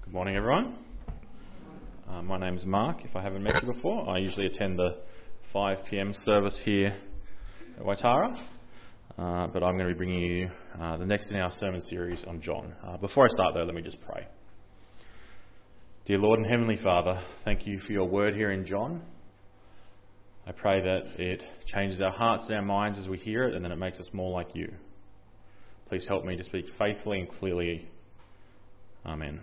Good morning, everyone. My name's Mark. If I haven't met you before, I usually attend the 5 p.m. service here at Waitara, but I'm going to be bringing you the next in our sermon series on John. Before I start, though, let me just pray. Dear Lord and Heavenly Father, thank you for your word here in John. I pray that it changes our hearts and our minds as we hear it, and then it makes us more like you. Please help me to speak faithfully and clearly. Amen.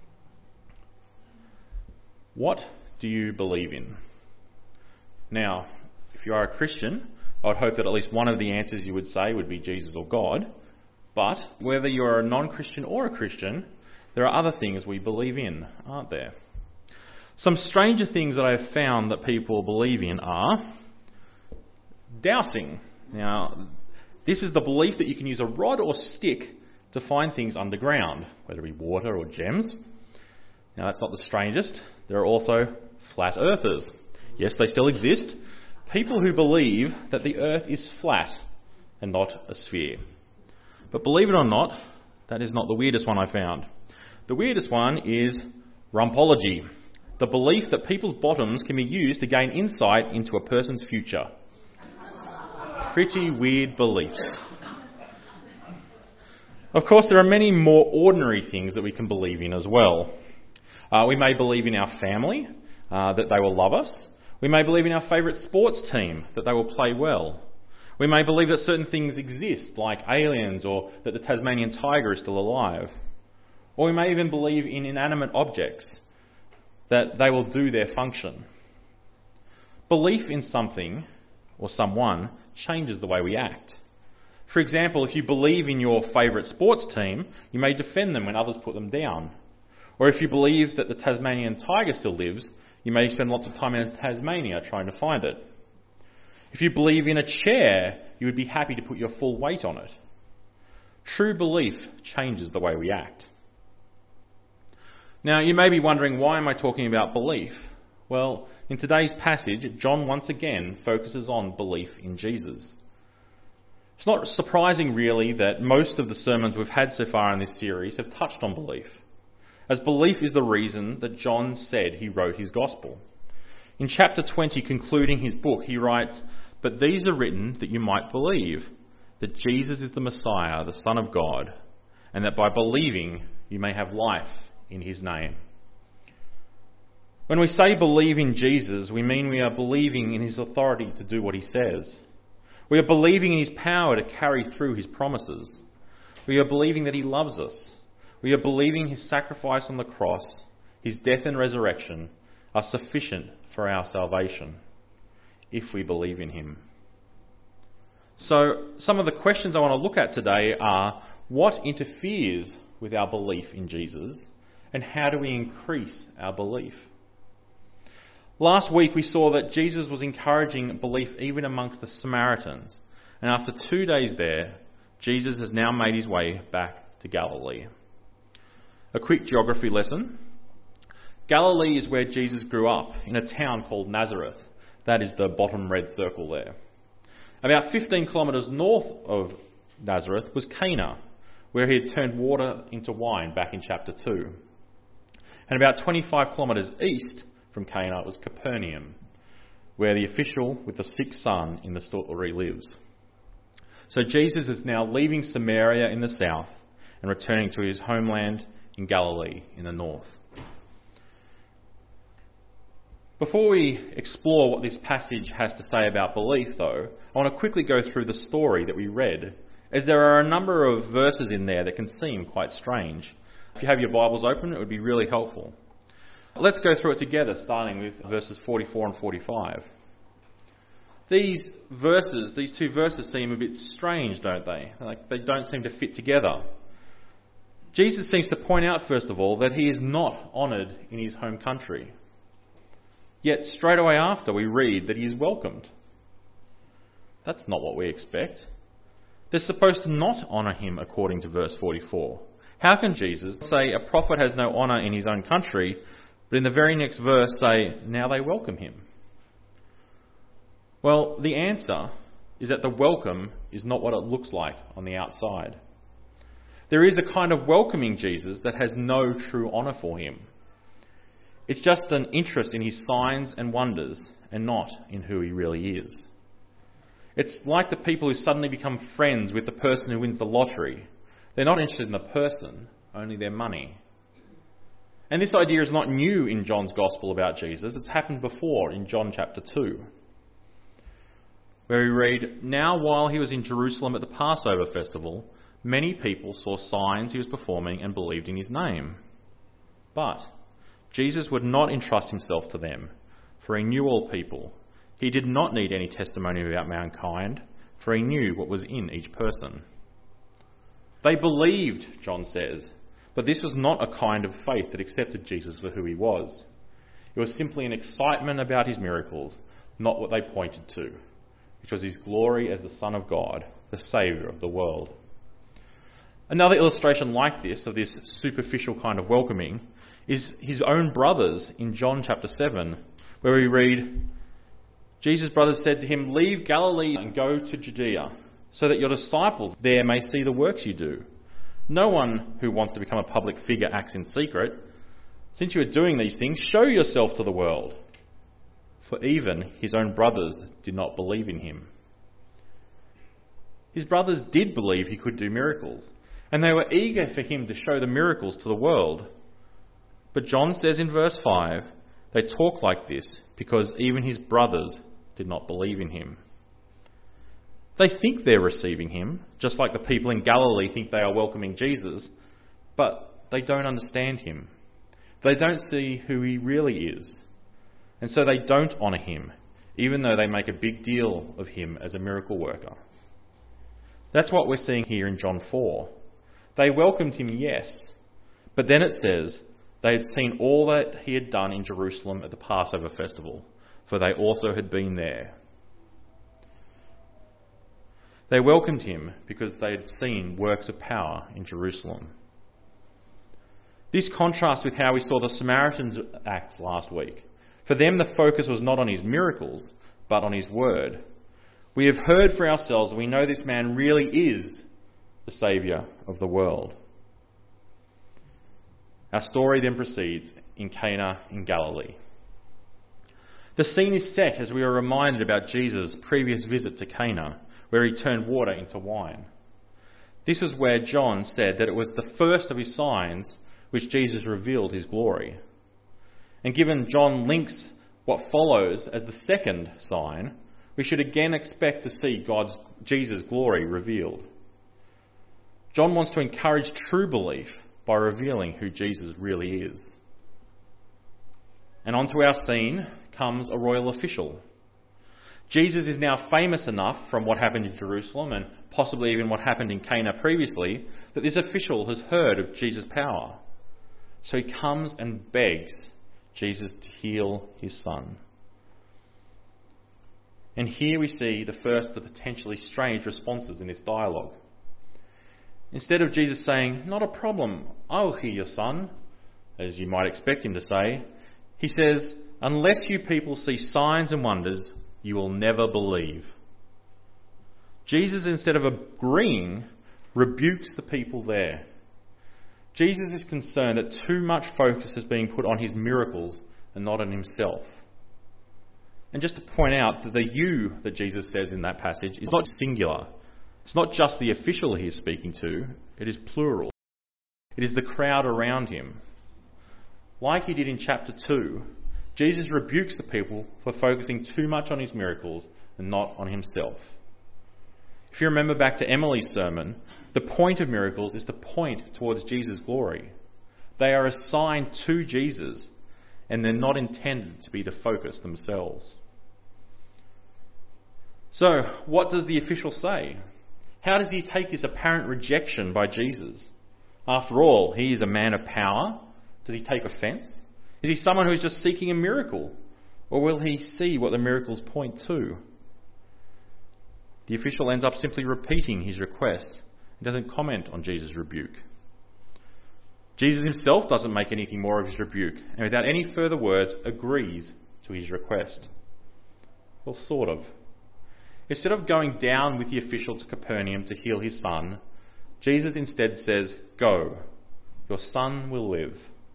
What do you believe in? Now, if you are a Christian, I would hope that at least one of the answers you would say would be Jesus or God. But whether you're a non-Christian or a Christian, there are other things we believe in, aren't there? Some stranger things that I have found that people believe in are dowsing. Now, this is the belief that you can use a rod or stick to find things underground, whether it be water or gems. Now, that's not the strangest. There are also flat earthers. Yes, they still exist. People who believe that the earth is flat and not a sphere. But believe it or not, that is not the weirdest one I found. The weirdest one is rumpology, the belief that people's bottoms can be used to gain insight into a person's future. Pretty weird beliefs. Of course, there are many more ordinary things that we can believe in as well. We may believe in our family, that they will love us. We may believe in our favourite sports team, that they will play well. We may believe that certain things exist, like aliens, or that the Tasmanian tiger is still alive. Or we may even believe in inanimate objects, that they will do their function. Belief in something or someone changes the way we act. For example, if you believe in your favourite sports team, you may defend them when others put them down. Or if you believe that the Tasmanian tiger still lives, you may spend lots of time in Tasmania trying to find it. If you believe in a chair, you would be happy to put your full weight on it. True belief changes the way we act. Now, you may be wondering, why am I talking about belief? Well, in today's passage, John once again focuses on belief in Jesus. It's not surprising, really, that most of the sermons we've had so far in this series have touched on belief, as belief is the reason that John said he wrote his gospel. In chapter 20, concluding his book, he writes, "But these are written that you might believe that Jesus is the Messiah, the Son of God, and that by believing you may have life in his name." When we say believe in Jesus, we mean we are believing in his authority to do what he says. We are believing in his power to carry through his promises. We are believing that he loves us. We are believing his sacrifice on the cross, his death and resurrection are sufficient for our salvation, if we believe in him. So, some of the questions I want to look at today are, what interferes with our belief in Jesus, and how do we increase our belief? Last week we saw that Jesus was encouraging belief even amongst the Samaritans, and after 2 days there, Jesus has now made his way back to Galilee. A quick geography lesson. Galilee is where Jesus grew up, in a town called Nazareth. That is the bottom red circle there. About 15 kilometres north of Nazareth was Cana, where he had turned water into wine back in chapter 2. And about 25 kilometres east from Cana was Capernaum, where the official with the sick son in the story lives. So Jesus is now leaving Samaria in the south and returning to his homeland in Galilee in the north. Before we explore what this passage has to say about belief, though, I want to quickly go through the story that we read, as there are a number of verses in there that can seem quite strange. If you have your Bibles open, it would be really helpful. Let's go through it together, starting with verses 44 and 45. These two verses seem a bit strange, don't they? Like they don't seem to fit together. Jesus seems to point out, first of all, that he is not honoured in his home country. Yet straight away after we read that he is welcomed. That's not what we expect. They're supposed to not honour him according to verse 44. How can Jesus say a prophet has no honour in his own country, but in the very next verse say, now they welcome him? Well, the answer is that the welcome is not what it looks like on the outside. There is a kind of welcoming Jesus that has no true honour for him. It's just an interest in his signs and wonders and not in who he really is. It's like the people who suddenly become friends with the person who wins the lottery. They're not interested in the person, only their money. And this idea is not new in John's Gospel about Jesus. It's happened before in John chapter 2, where we read, "Now while he was in Jerusalem at the Passover festival, many people saw signs he was performing and believed in his name. But Jesus would not entrust himself to them, for he knew all people. He did not need any testimony about mankind, for he knew what was in each person." They believed, John says, but this was not a kind of faith that accepted Jesus for who he was. It was simply an excitement about his miracles, not what they pointed to, which was his glory as the Son of God, the Saviour of the world. Another illustration like this, of this superficial kind of welcoming, is his own brothers in John chapter 7, where we read, "Jesus' brothers said to him, 'Leave Galilee and go to Judea, so that your disciples there may see the works you do. No one who wants to become a public figure acts in secret. Since you are doing these things, show yourself to the world.' For even his own brothers did not believe in him." His brothers did believe he could do miracles, and they were eager for him to show the miracles to the world. But John says in verse 5, they talk like this because even his brothers did not believe in him. They think they're receiving him, just like the people in Galilee think they are welcoming Jesus, but they don't understand him. They don't see who he really is, and so they don't honour him, even though they make a big deal of him as a miracle worker. That's what we're seeing here in John 4. They welcomed him, yes, but then it says they had seen all that he had done in Jerusalem at the Passover festival, for they also had been there. They welcomed him because they had seen works of power in Jerusalem. This contrasts with how we saw the Samaritans act last week. For them, the focus was not on his miracles, but on his word. "We have heard for ourselves, and we know this man really is the Saviour of the world." Our story then proceeds in Cana in Galilee. The scene is set as we are reminded about Jesus' previous visit to Cana, where he turned water into wine. This was where John said that it was the first of his signs which Jesus revealed his glory. And given John links what follows as the second sign, we should again expect to see Jesus' glory revealed. John wants to encourage true belief by revealing who Jesus really is. And onto our scene comes a royal official. Jesus is now famous enough from what happened in Jerusalem and possibly even what happened in Cana previously that this official has heard of Jesus' power. So he comes and begs Jesus to heal his son. And here we see the first of the potentially strange responses in this dialogue. Instead of Jesus saying, "Not a problem, I'll heal your son," as you might expect him to say, he says, "Unless you people see signs and wonders, you will never believe." Jesus, instead of agreeing, rebukes the people there. Jesus is concerned that too much focus is being put on his miracles and not on himself. And just to point out that the "you" that Jesus says in that passage is not singular. It's not just the official he is speaking to, it is plural. It is the crowd around him. Like he did in chapter 2, Jesus rebukes the people for focusing too much on his miracles and not on himself. If you remember back to Emily's sermon, the point of miracles is to point towards Jesus' glory. They are a sign to Jesus, and they're not intended to be the focus themselves. So, what does the official say? How does he take this apparent rejection by Jesus? After all, he is a man of power. Does he take offence? Is he someone who is just seeking a miracle? Or will he see what the miracles point to? The official ends up simply repeating his request. He doesn't comment on Jesus' rebuke. Jesus himself doesn't make anything more of his rebuke, and without any further words agrees to his request. Well, sort of. Instead of going down with the official to Capernaum to heal his son, Jesus instead says, "Go, your son will live."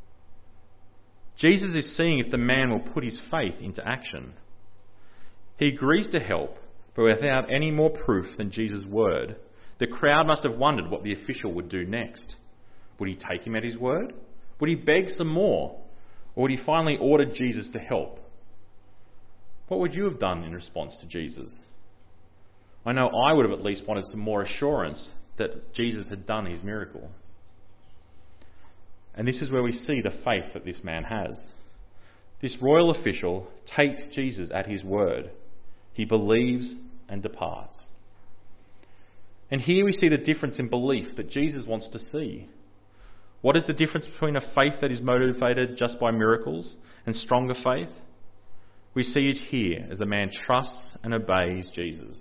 Jesus is seeing if the man will put his faith into action. He agrees to help, but without any more proof than Jesus' word. The crowd must have wondered what the official would do next. Would he take him at his word? Would he beg some more? Or would he finally order Jesus to help? What would you have done in response to Jesus? I know I would have at least wanted some more assurance that Jesus had done his miracle. And this is where we see the faith that this man has. This royal official takes Jesus at his word. He believes and departs. And here we see the difference in belief that Jesus wants to see. What is the difference between a faith that is motivated just by miracles and stronger faith? We see it here as the man trusts and obeys Jesus.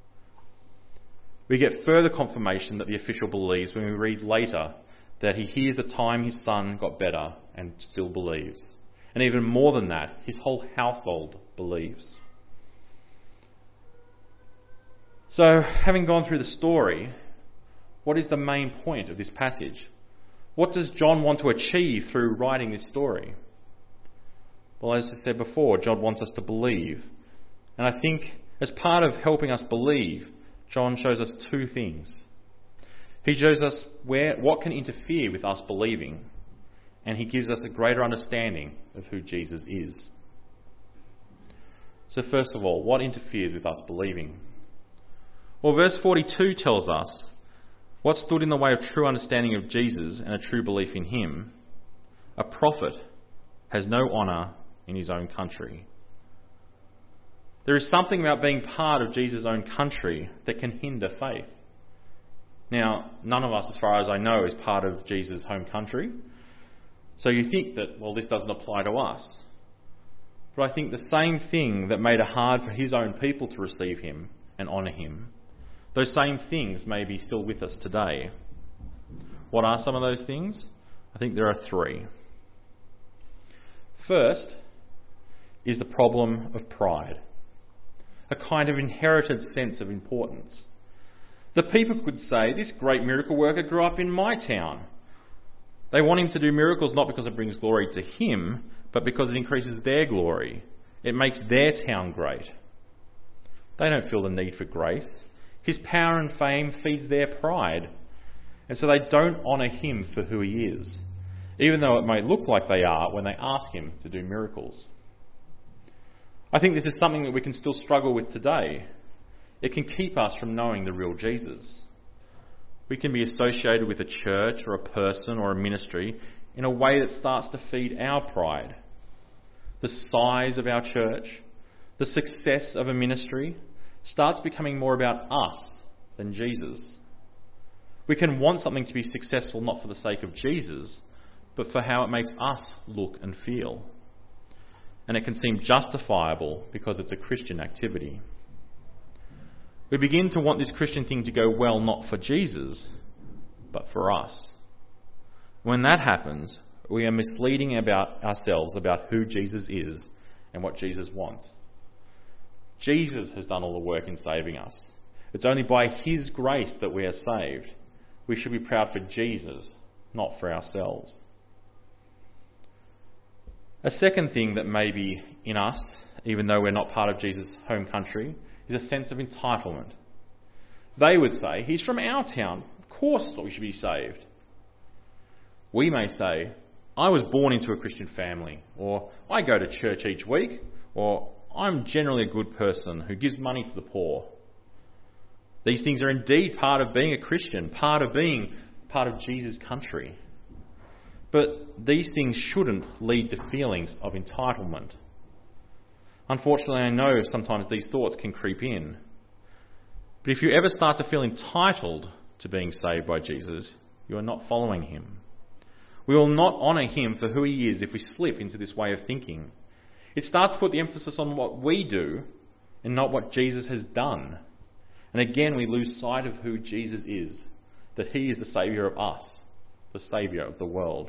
We get further confirmation that the official believes when we read later that he hears the time his son got better and still believes. And even more than that, his whole household believes. So, having gone through the story, what is the main point of this passage? What does John want to achieve through writing this story? Well, as I said before, John wants us to believe. And I think as part of helping us believe, John shows us two things. He shows us what can interfere with us believing, and he gives us a greater understanding of who Jesus is. So first of all, what interferes with us believing? Well, verse 42 tells us what stood in the way of true understanding of Jesus and a true belief in him. A prophet has no honour in his own country. There is something about being part of Jesus' own country that can hinder faith. Now, none of us, as far as I know, is part of Jesus' home country. So you think that, well, this doesn't apply to us. But I think the same thing that made it hard for his own people to receive him and honour him, those same things may be still with us today. What are some of those things? I think there are three. First is the problem of pride, a kind of inherited sense of importance. The people could say, this great miracle worker grew up in my town. They want him to do miracles not because it brings glory to him, but because it increases their glory. It makes their town great. They don't feel the need for grace. His power and fame feeds their pride. And so they don't honour him for who he is, even though it may look like they are when they ask him to do miracles. I think this is something that we can still struggle with today. It can keep us from knowing the real Jesus. We can be associated with a church or a person or a ministry in a way that starts to feed our pride. The size of our church, the success of a ministry, starts becoming more about us than Jesus. We can want something to be successful not for the sake of Jesus, but for how it makes us look and feel. And it can seem justifiable because it's a Christian activity. We begin to want this Christian thing to go well not for Jesus, but for us. When that happens, we are misleading about ourselves about who Jesus is and what Jesus wants. Jesus has done all the work in saving us. It's only by his grace that we are saved. We should be proud for Jesus, not for ourselves. A second thing that may be in us, even though we're not part of Jesus' home country, is a sense of entitlement. They would say, he's from our town. Of course we should be saved. We may say, I was born into a Christian family, or I go to church each week, or I'm generally a good person who gives money to the poor. These things are indeed part of being a Christian, part of being part of Jesus' country. But these things shouldn't lead to feelings of entitlement. Unfortunately, I know sometimes these thoughts can creep in. But if you ever start to feel entitled to being saved by Jesus, you are not following him. We will not honour him for who he is if we slip into this way of thinking. It starts to put the emphasis on what we do and not what Jesus has done. And again, we lose sight of who Jesus is, that he is the saviour of us, the saviour of the world.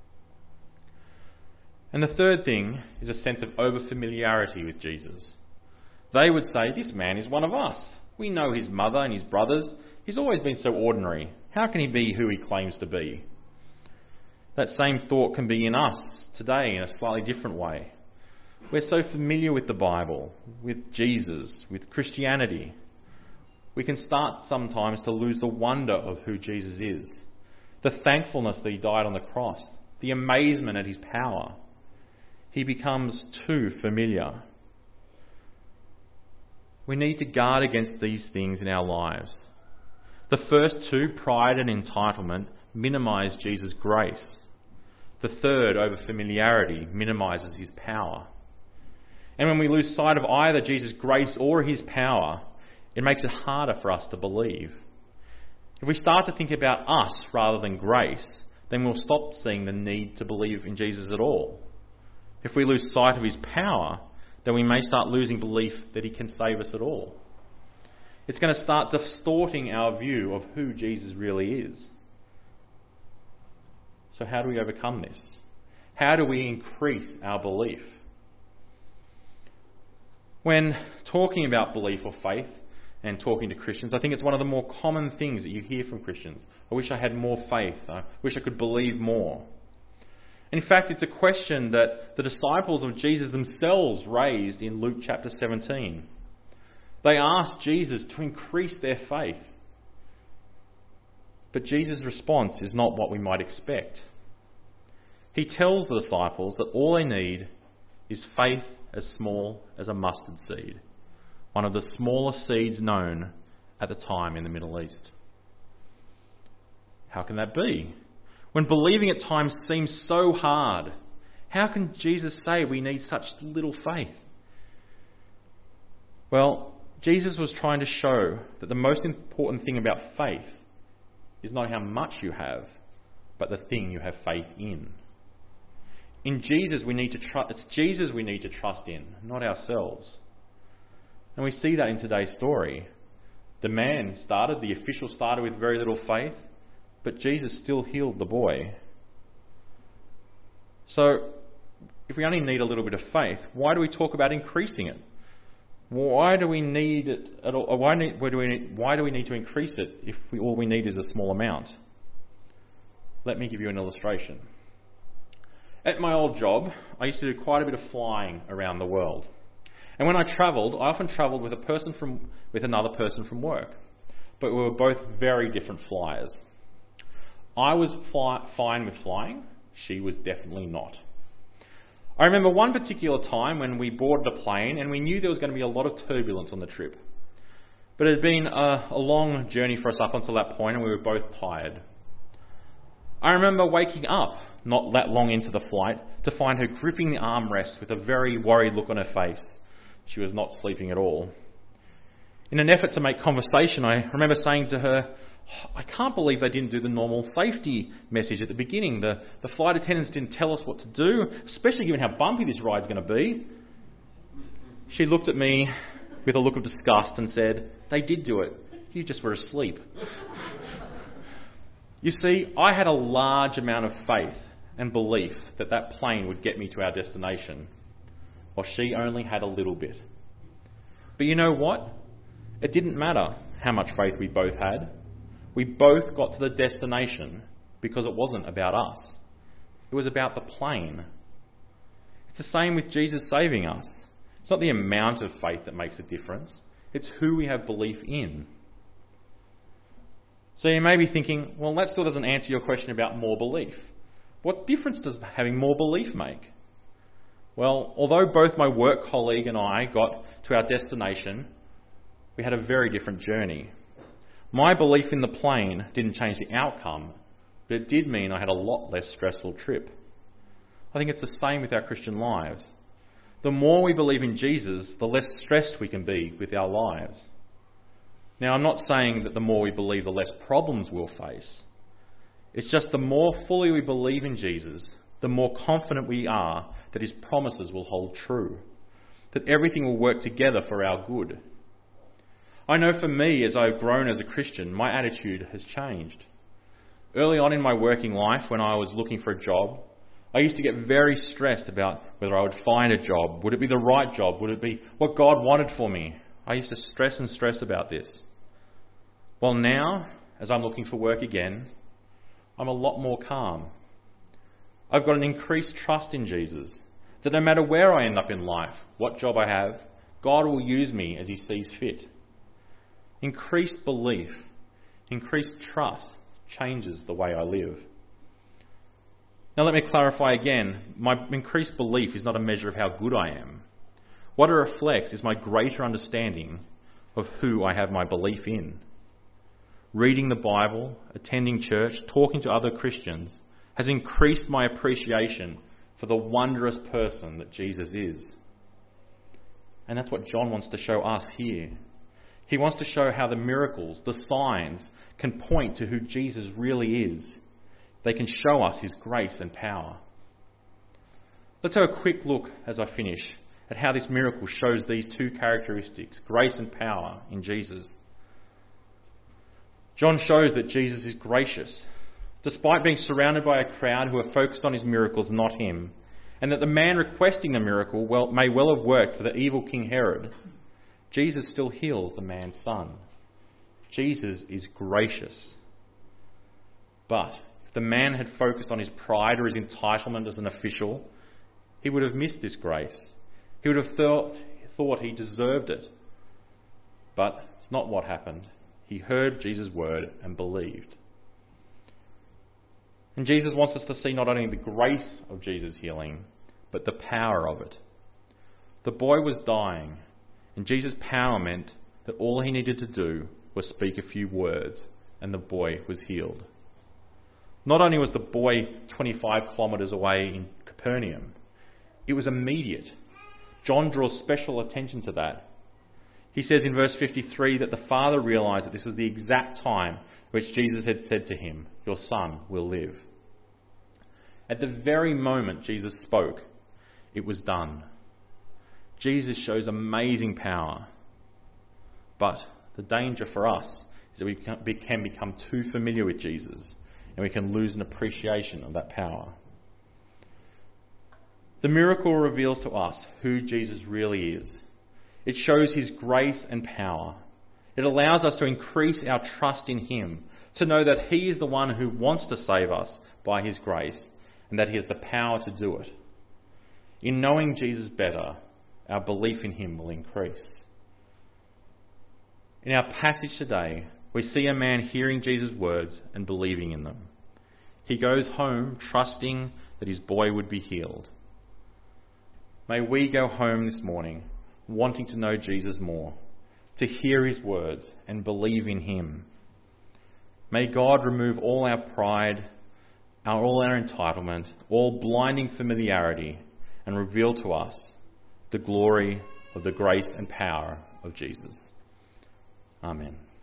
And the third thing is a sense of over-familiarity with Jesus. They would say, this man is one of us. We know his mother and his brothers. He's always been so ordinary. How can he be who he claims to be? That same thought can be in us today in a slightly different way. We're so familiar with the Bible, with Jesus, with Christianity. We can start sometimes to lose the wonder of who Jesus is, the thankfulness that he died on the cross, the amazement at his power. He becomes too familiar. We need to guard against these things in our lives. The first two, pride and entitlement, minimise Jesus' grace. The third, over familiarity, minimises his power. And when we lose sight of either Jesus' grace or his power, it makes it harder for us to believe. If we start to think about us rather than grace, then we'll stop seeing the need to believe in Jesus at all. If we lose sight of his power, then we may start losing belief that he can save us at all. It's going to start distorting our view of who Jesus really is. So how do we overcome this? How do we increase our belief? When talking about belief or faith and talking to Christians, I think it's one of the more common things that you hear from Christians. I wish I had more faith. I wish I could believe more. In fact, it's a question that the disciples of Jesus themselves raised in Luke chapter 17. They asked Jesus to increase their faith. But Jesus' response is not what we might expect. He tells the disciples that all they need is faith as small as a mustard seed, one of the smallest seeds known at the time in the Middle East. How can that be? When believing at times seems so hard, how can Jesus say we need such little faith? Well, Jesus was trying to show that the most important thing about faith is not how much you have, but the thing you have faith in. In Jesus, it's Jesus we need to trust in, not ourselves. And we see that in today's story. The official started with very little faith, but Jesus still healed the boy. So, if we only need a little bit of faith, why do we talk about increasing it? Why do we need it at all? Why do we need to increase it if all we need is a small amount? Let me give you an illustration. At my old job, I used to do quite a bit of flying around the world. And when I travelled, I often travelled with another person from work. But we were both very different flyers. I was fine with flying. She was definitely not. I remember one particular time when we boarded a plane and we knew there was going to be a lot of turbulence on the trip. But it had been a long journey for us up until that point and we were both tired. I remember waking up not that long into the flight to find her gripping the armrest with a very worried look on her face. She was not sleeping at all. In an effort to make conversation, I remember saying to her, I can't believe they didn't do the normal safety message at the beginning. The flight attendants didn't tell us what to do, especially given how bumpy this ride's going to be. She looked at me with a look of disgust and said, they did do it. You just were asleep. You see, I had a large amount of faith and belief that that plane would get me to our destination, while she only had a little bit. But you know what? It didn't matter how much faith we both had. We both got to the destination because it wasn't about us. It was about the plane. It's the same with Jesus saving us. It's not the amount of faith that makes a difference. It's who we have belief in. So you may be thinking, well, that still doesn't answer your question about more belief. What difference does having more belief make? Well, although both my work colleague and I got to our destination, we had a very different journey. My belief in the plane didn't change the outcome, but it did mean I had a lot less stressful trip. I think it's the same with our Christian lives. The more we believe in Jesus, the less stressed we can be with our lives. Now, I'm not saying that the more we believe, the less problems we'll face. It's just the more fully we believe in Jesus, the more confident we are that his promises will hold true, that everything will work together for our good. I know for me, as I've grown as a Christian, my attitude has changed. Early on in my working life, when I was looking for a job, I used to get very stressed about whether I would find a job. Would it be the right job? Would it be what God wanted for me? I used to stress about this. Well, now, as I'm looking for work again, I'm a lot more calm. I've got an increased trust in Jesus, that no matter where I end up in life, what job I have, God will use me as he sees fit. Increased belief, increased trust changes the way I live. Now let me clarify again, my increased belief is not a measure of how good I am. What it reflects is my greater understanding of who I have my belief in. Reading the Bible, attending church, talking to other Christians has increased my appreciation for the wondrous person that Jesus is. And that's what John wants to show us here. He wants to show how the miracles, the signs, can point to who Jesus really is. They can show us his grace and power. Let's have a quick look, as I finish, at how this miracle shows these two characteristics, grace and power, in Jesus. John shows that Jesus is gracious, despite being surrounded by a crowd who are focused on his miracles, not him, and that the man requesting the miracle may well have worked for the evil King Herod. Jesus still heals the man's son. Jesus is gracious. But if the man had focused on his pride or his entitlement as an official, he would have missed this grace. He would have thought he deserved it. But it's not what happened. He heard Jesus' word and believed. And Jesus wants us to see not only the grace of Jesus' healing, but the power of it. The boy was dying, and Jesus' power meant that all he needed to do was speak a few words, and the boy was healed. Not only was the boy 25 kilometres away in Capernaum, it was immediate. John draws special attention to that. He says in verse 53 that the father realised that this was the exact time which Jesus had said to him, "Your son will live." At the very moment Jesus spoke, it was done. Jesus shows amazing power. But the danger for us is that we can become too familiar with Jesus and we can lose an appreciation of that power. The miracle reveals to us who Jesus really is. It shows his grace and power. It allows us to increase our trust in him, to know that he is the one who wants to save us by his grace and that he has the power to do it. In knowing Jesus better, our belief in him will increase. In our passage today, we see a man hearing Jesus' words and believing in them. He goes home trusting that his boy would be healed. May we go home this morning wanting to know Jesus more, to hear his words and believe in him. May God remove all our pride, all our entitlement, all blinding familiarity, and reveal to us the glory of the grace and power of Jesus. Amen.